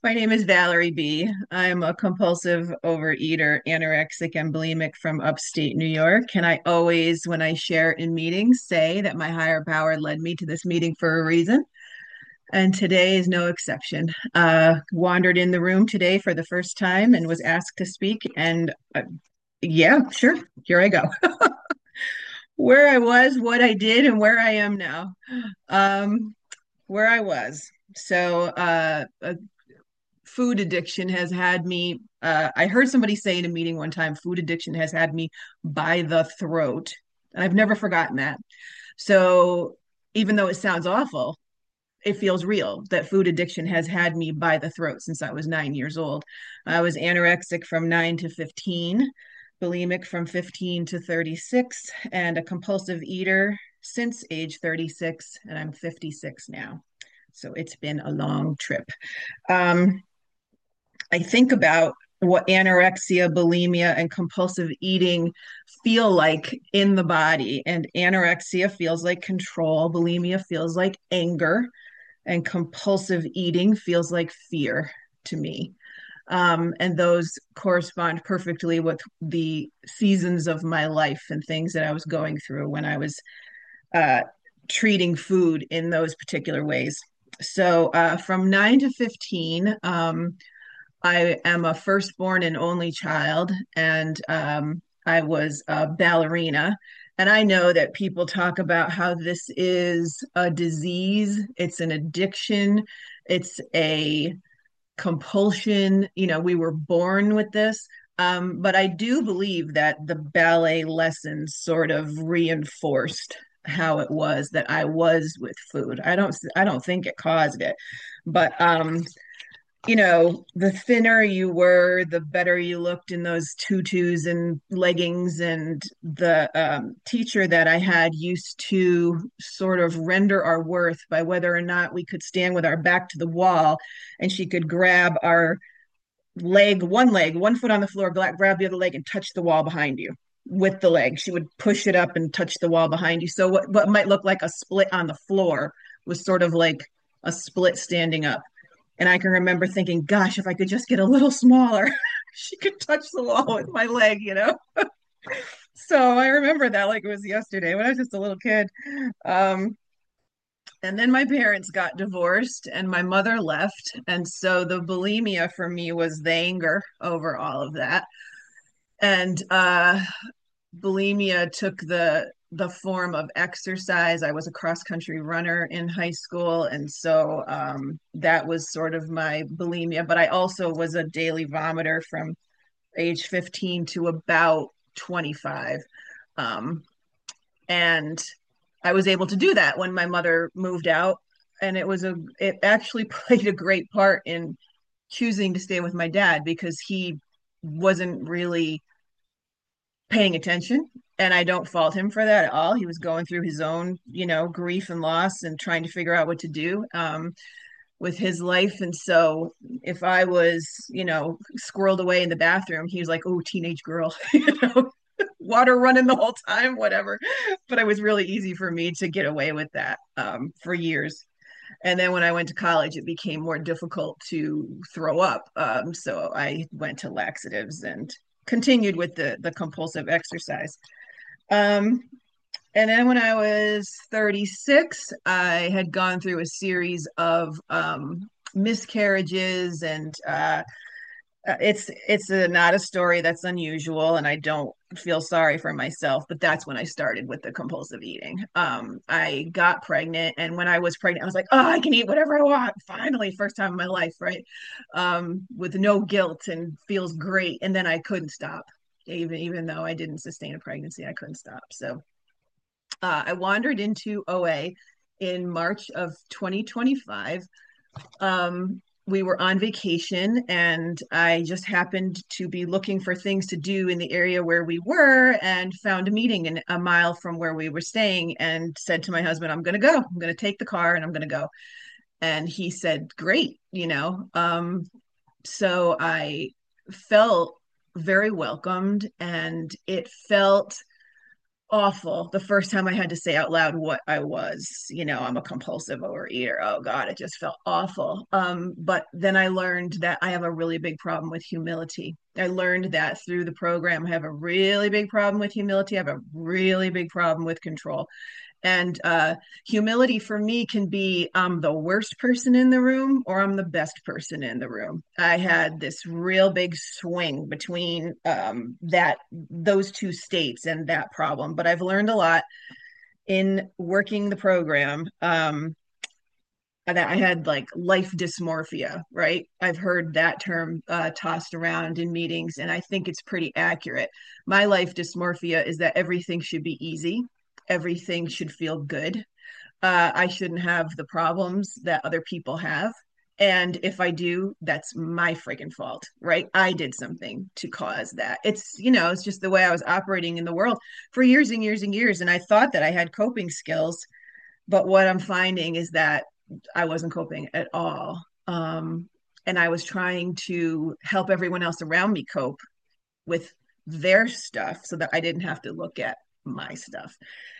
My name is Valerie B. I'm a compulsive overeater, anorexic and bulimic from upstate New York. And I always, when I share in meetings, say that my higher power led me to this meeting for a reason. And today is no exception. Wandered in the room today for the first time and was asked to speak. And yeah, sure, here I go. Where I was, what I did, and where I am now. Um, where I was. Food addiction has had me. I heard somebody say in a meeting one time, food addiction has had me by the throat. And I've never forgotten that. So even though it sounds awful, it feels real that food addiction has had me by the throat since I was 9 years old. I was anorexic from 9 to 15, bulimic from 15 to 36, and a compulsive eater since age 36, and I'm 56 now. So it's been a long trip. Um, I think about what anorexia, bulimia, and compulsive eating feel like in the body. And anorexia feels like control, bulimia feels like anger, and compulsive eating feels like fear to me. And those correspond perfectly with the seasons of my life and things that I was going through when I was uh, treating food in those particular ways. So from 9 to 15, I am a firstborn and only child, and I was a ballerina. And I know that people talk about how this is a disease, it's an addiction, it's a compulsion. We were born with this. But I do believe that the ballet lessons sort of reinforced how it was that I was with food. I don't think it caused it, but the thinner you were, the better you looked in those tutus and leggings. And the teacher that I had used to sort of render our worth by whether or not we could stand with our back to the wall. And she could grab our leg, one foot on the floor, grab the other leg, and touch the wall behind you with the leg. She would push it up and touch the wall behind you. So what might look like a split on the floor was sort of like a split standing up. And I can remember thinking, gosh, if I could just get a little smaller, she could touch the wall with my leg. So I remember that like it was yesterday when I was just a little kid. Um, and then my parents got divorced and my mother left. And so the bulimia for me was the anger over all of that. And bulimia took the form of exercise. I was a cross country runner in high school, and so that was sort of my bulimia. But I also was a daily vomiter from age 15 to about 25, um, and I was able to do that when my mother moved out, and it actually played a great part in choosing to stay with my dad because he wasn't really paying attention, and I don't fault him for that at all. He was going through his own grief and loss and trying to figure out what to do with his life. And so if I was squirreled away in the bathroom, he was like, oh, teenage girl. Water running the whole time, whatever. But it was really easy for me to get away with that for years. And then when I went to college, it became more difficult to throw up. So I went to laxatives and continued with the compulsive exercise. Um, and then when I was 36, I had gone through a series of miscarriages, and not a story that's unusual, and I don't feel sorry for myself, but that's when I started with the compulsive eating. I got pregnant, and when I was pregnant, I was like, oh, I can eat whatever I want. Finally, first time in my life, right? With no guilt, and feels great. And then I couldn't stop. Even though I didn't sustain a pregnancy, I couldn't stop. So I wandered into OA in March of 2025. We were on vacation, and I just happened to be looking for things to do in the area where we were, and found a meeting a mile from where we were staying, and said to my husband, I'm going to go. I'm going to take the car and I'm going to go. And he said, great. So I felt very welcomed, and it felt awful the first time I had to say out loud what I was. I'm a compulsive overeater. Oh God, it just felt awful. But then I learned that I have a really big problem with humility. I learned that through the program. I have a really big problem with humility. I have a really big problem with control. And humility for me can be I'm the worst person in the room or I'm the best person in the room. I had this real big swing between those two states and that problem. But I've learned a lot in working the program. That I had like life dysmorphia, right? I've heard that term tossed around in meetings, and I think it's pretty accurate. My life dysmorphia is that everything should be easy, everything should feel good. I shouldn't have the problems that other people have. And if I do, that's my freaking fault, right? I did something to cause that. It's just the way I was operating in the world for years and years and years. And I thought that I had coping skills, but what I'm finding is that I wasn't coping at all. And I was trying to help everyone else around me cope with their stuff so that I didn't have to look at my stuff.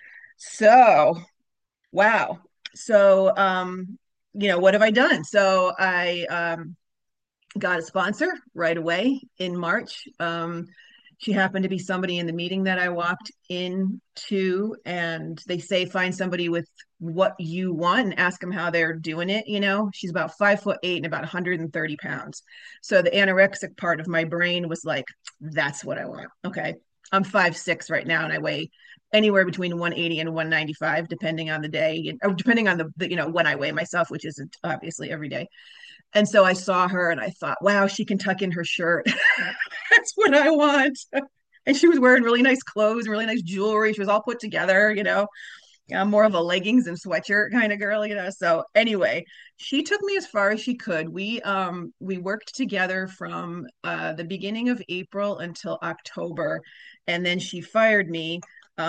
So, wow. So, what have I done? So I got a sponsor right away in March. She happened to be somebody in the meeting that I walked into, and they say find somebody with what you want and ask them how they're doing it. She's about 5'8" and about 130 pounds. So the anorexic part of my brain was like, that's what I want. Okay. I'm 5'6" right now, and I weigh anywhere between 180 and 195, depending on the day, depending on when I weigh myself, which isn't obviously every day. And so I saw her and I thought, wow, she can tuck in her shirt. That's what I want. And she was wearing really nice clothes, really nice jewelry. She was all put together. I'm more of a leggings and sweatshirt kind of girl. So anyway, she took me as far as she could. We worked together from the beginning of April until October, and then she fired me.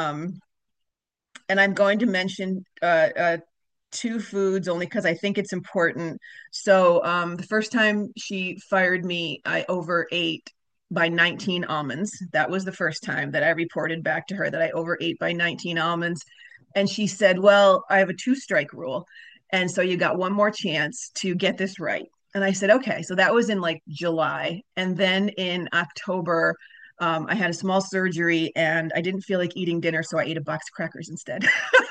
And I'm going to mention two foods only because I think it's important. So the first time she fired me, I overate by 19 almonds. That was the first time that I reported back to her that I overate by 19 almonds. And she said, well, I have a two-strike rule. And so you got one more chance to get this right. And I said, okay. So that was in like July. And then in October, I had a small surgery and I didn't feel like eating dinner. So I ate a box of crackers instead.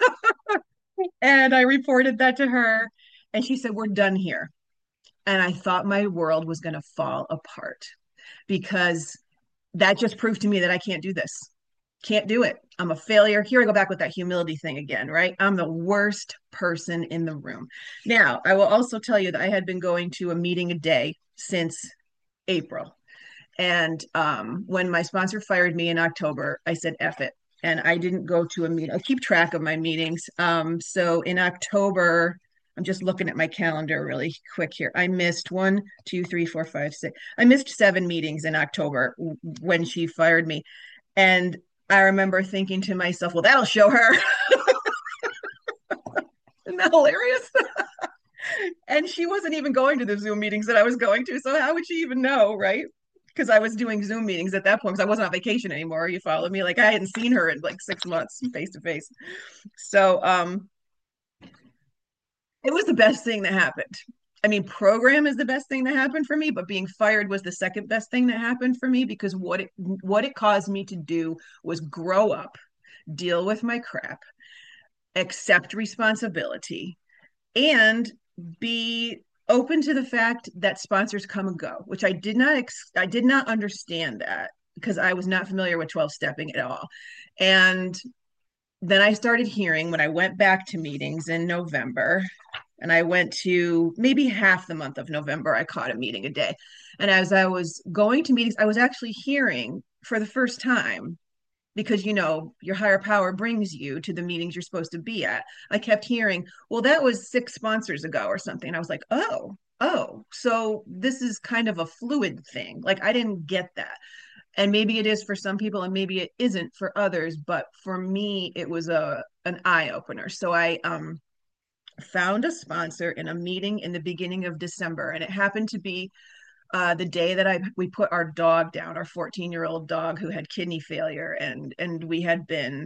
And I reported that to her, and she said, we're done here. And I thought my world was going to fall apart because that just proved to me that I can't do this. Can't do it. I'm a failure. Here I go back with that humility thing again, right? I'm the worst person in the room. Now, I will also tell you that I had been going to a meeting a day since April. And when my sponsor fired me in October, I said, F it. And I didn't go to a meeting. I keep track of my meetings. So in October, I'm just looking at my calendar really quick here. I missed one, two, three, four, five, six. I missed 7 meetings in October when she fired me. And I remember thinking to myself, well, that'll show her. Isn't that hilarious? And she wasn't even going to the Zoom meetings that I was going to. So how would she even know, right? Because I was doing Zoom meetings at that point because I wasn't on vacation anymore. You follow me? Like I hadn't seen her in like 6 months face to face. So it was the best thing that happened. I mean, program is the best thing that happened for me, but being fired was the second best thing that happened for me because what it caused me to do was grow up, deal with my crap, accept responsibility, and be open to the fact that sponsors come and go, which I did not understand that because I was not familiar with 12 stepping at all. And then I started hearing when I went back to meetings in November, and I went to maybe half the month of November, I caught a meeting a day. And as I was going to meetings, I was actually hearing for the first time because your higher power brings you to the meetings you're supposed to be at. I kept hearing, well, that was 6 sponsors ago or something. And I was like, oh, so this is kind of a fluid thing. Like I didn't get that. And maybe it is for some people and maybe it isn't for others, but for me it was an eye opener. So I found a sponsor in a meeting in the beginning of December, and it happened to be the day that we put our dog down, our 14-year-old dog who had kidney failure, and we had been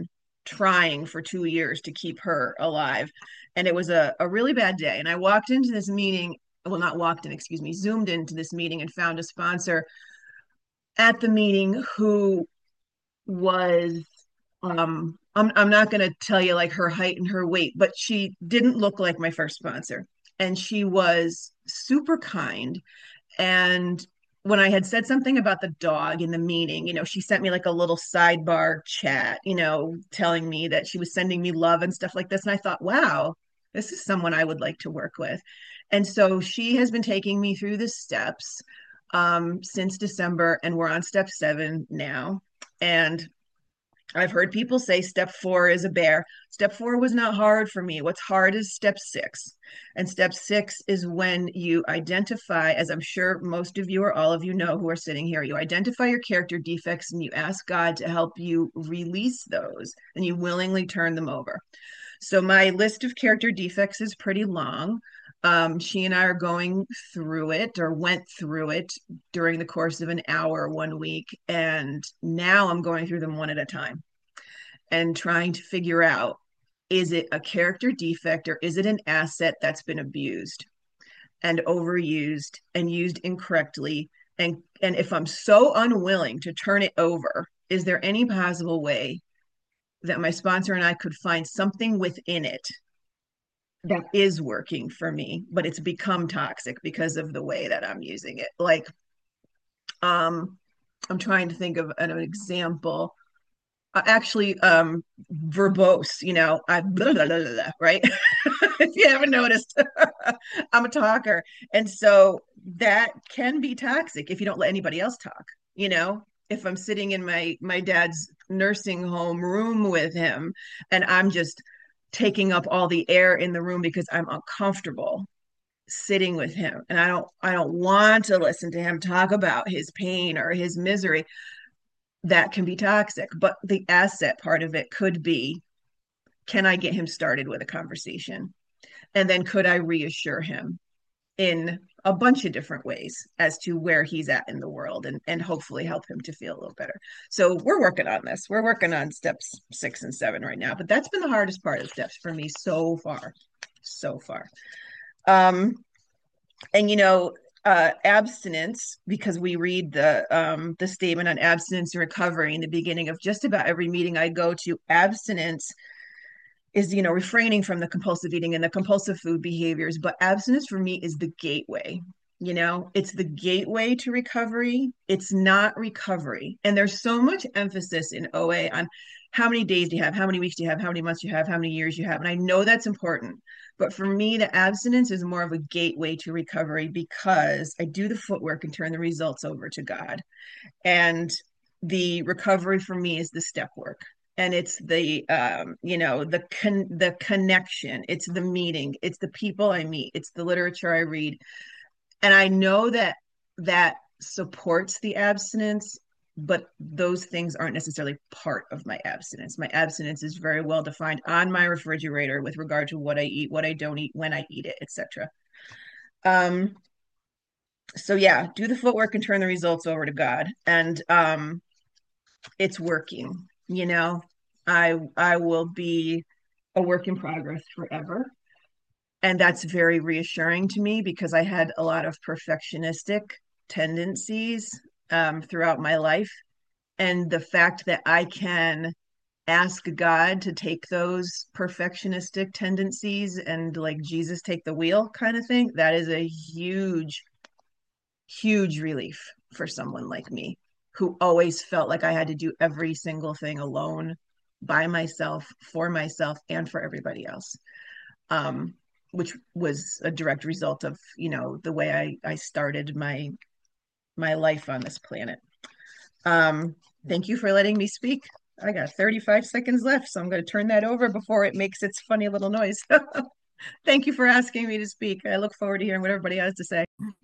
trying for 2 years to keep her alive. And it was a really bad day. And I walked into this meeting, well, not walked in, excuse me, zoomed into this meeting and found a sponsor at the meeting who was I'm not going to tell you like her height and her weight, but she didn't look like my first sponsor. And she was super kind. And when I had said something about the dog in the meeting, she sent me like a little sidebar chat, telling me that she was sending me love and stuff like this. And I thought, wow, this is someone I would like to work with. And so she has been taking me through the steps since December, and we're on step 7 now. And I've heard people say step 4 is a bear. Step 4 was not hard for me. What's hard is step 6. And step 6 is when you identify, as I'm sure most of you or all of you know who are sitting here, you identify your character defects and you ask God to help you release those and you willingly turn them over. So my list of character defects is pretty long. She and I are going through it or went through it during the course of an hour one week. And now I'm going through them one at a time and trying to figure out, is it a character defect or is it an asset that's been abused and overused and used incorrectly? And if I'm so unwilling to turn it over, is there any possible way that my sponsor and I could find something within it that is working for me, but it's become toxic because of the way that I'm using it? Like, I'm trying to think of an example. Actually, verbose, I blah, blah, blah, blah, right? If you haven't noticed, I'm a talker. And so that can be toxic if you don't let anybody else talk, if I'm sitting in my dad's nursing home room with him and I'm just taking up all the air in the room because I'm uncomfortable sitting with him and I don't want to listen to him talk about his pain or his misery, that can be toxic. But the asset part of it could be, can I get him started with a conversation? And then could I reassure him in a bunch of different ways as to where he's at in the world and hopefully help him to feel a little better. So we're working on this. We're working on steps 6 and 7 right now, but that's been the hardest part of steps for me so far. So far. And abstinence, because we read the statement on abstinence and recovery in the beginning of just about every meeting I go to. Abstinence is refraining from the compulsive eating and the compulsive food behaviors, but abstinence for me is the gateway. It's the gateway to recovery. It's not recovery. And there's so much emphasis in OA on how many days do you have, how many weeks do you have, how many months you have, how many years you have. And I know that's important, but for me the abstinence is more of a gateway to recovery because I do the footwork and turn the results over to God. And the recovery for me is the step work, and it's the the connection, it's the meeting, it's the people I meet, it's the literature I read. And I know that that supports the abstinence, but those things aren't necessarily part of my abstinence. My abstinence is very well defined on my refrigerator with regard to what I eat, what I don't eat, when I eat it, etc. So yeah, do the footwork and turn the results over to God. And it's working. I will be a work in progress forever. And that's very reassuring to me because I had a lot of perfectionistic tendencies throughout my life. And the fact that I can ask God to take those perfectionistic tendencies and like Jesus take the wheel kind of thing, that is a huge, huge relief for someone like me who always felt like I had to do every single thing alone, by myself, for myself, and for everybody else. Which was a direct result of, the way I started my life on this planet. Thank you for letting me speak. I got 35 seconds left, so I'm going to turn that over before it makes its funny little noise. Thank you for asking me to speak. I look forward to hearing what everybody has to say.